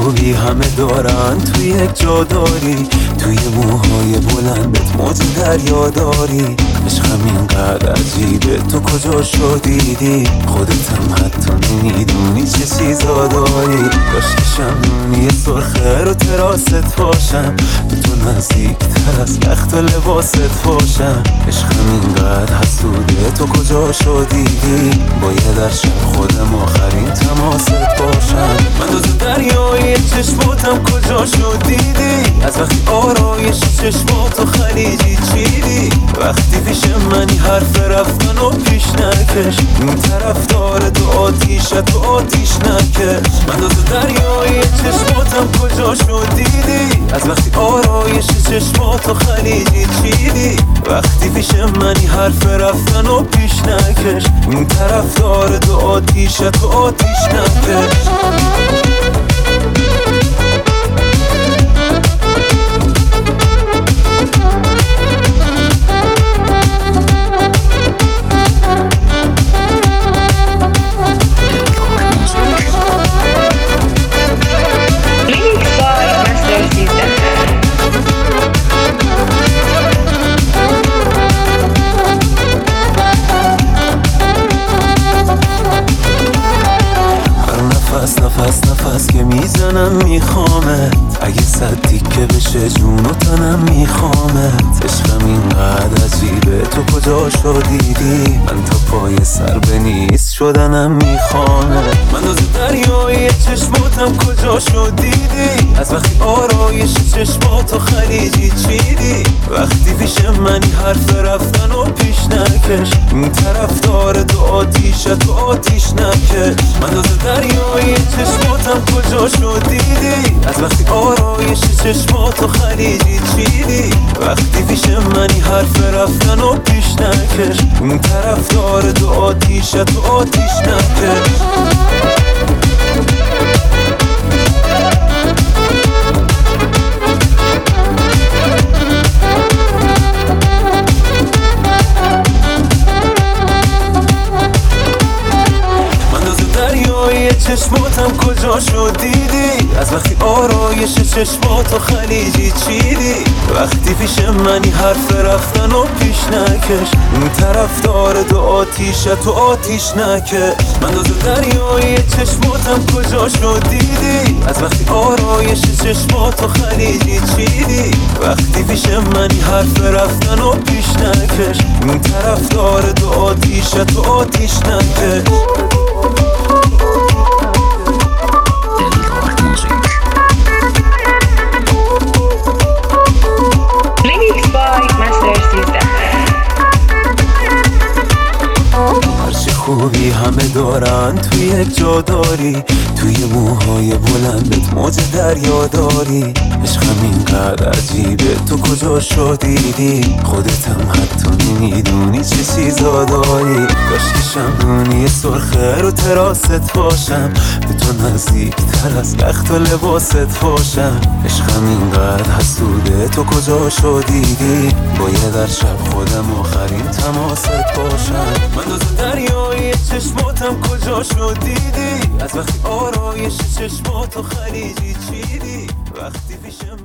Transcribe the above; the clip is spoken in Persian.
خوبی همه دارن توی یک جا داری، توی موهای بلندت موج دریا داری. عشقم اینقدر عجیبه تو کجا شدیدی، خودتم حتی نمیدونی چه چیزا داری. داشتشم یه سرخه رو تراست باشم، به تو نزدیکتر از لخت و لباست باشم. عشقم اینقدر حسوده تو کجا شدیدی، باید در شب خودم آخرین تماست باشم. من دوز دریای چشماتم کجا شدیدی، از وقتی آرایش چشماتو خلیجی چیدی. وقتی پیش منی حرف رفتن و پیش نکش، این طرف داره تو آتیشت و آتیش نکش. من دوز دریای چشماتم کجا شدیدی، از وقتی آرایش چشماتو خلیجی چیدی. وقتی پیش منی حرف رفتن و پیش نکش، این طرف داره تو آتیشت و آتیش نکش. نفس که میزنم میخوامت، اگه صد تیکه بشه جون و تنم میخوامت. عشقم اینقدر عجیبه تو کجا شدیدی، من تا پای سر به نیست شدنم میخوامت. من دوز دریای چشماتم کجا شدیدی، از وقتی آرایش چشماتو خلیجی چیدی. وقتی پیش منی حرف رفتن و پیش نکش، این طرف داره تو آتیشت و آتیش نکش. من دوز دریای چشماتم کجا شدیدی، از وقتی آرایش چشماتو خلیجی چیدی. وقتی پیش منی حرف رفتن و پیش نکش، این طرف داره تو آتیشت و آتیش نکش. چشماتم کجا شدیدی، از وقتی آرایش چشماتو خلیجی چیدی. وقتی پیش منی حرف رفتن و پیش نکش، این طرف داره تو آتیشت و آتیش نکش. من دوز دریای چشماتم کجا شدیدی، از وقتی آرایش چشماتو خلیجی چیدی. وقتی پیش منی حرف رفتن و پیش نکش، این طرف داره تو آتیشت و آتیش نکش. خوبی همه دارن توی یک جا داری، توی موهای بلندت موج دریا داری. عشقم اینقدر عجیبه تو کجا شدیدی، خودتم حتی نمیدونی چه چیزا داری. کاشکشم یه سرخه رو تراست باشم، به تو نزدیکتر از لخت و لباست باشم. عشقم اینقدر حسوده تو کجا شدیدی، باید در شب خودم آخرین تماست باشم. من دوز دریای چشماتم کجا شدیدی، از وقتی آرایش چشماتو خلیجی چیدی. وقتی پیشم